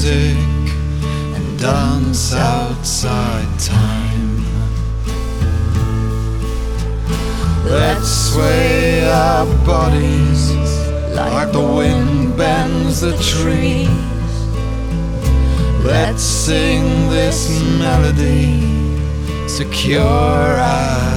music and dance outside time. Let's sway our bodies like the wind bends the trees. Let's sing this melody, secure our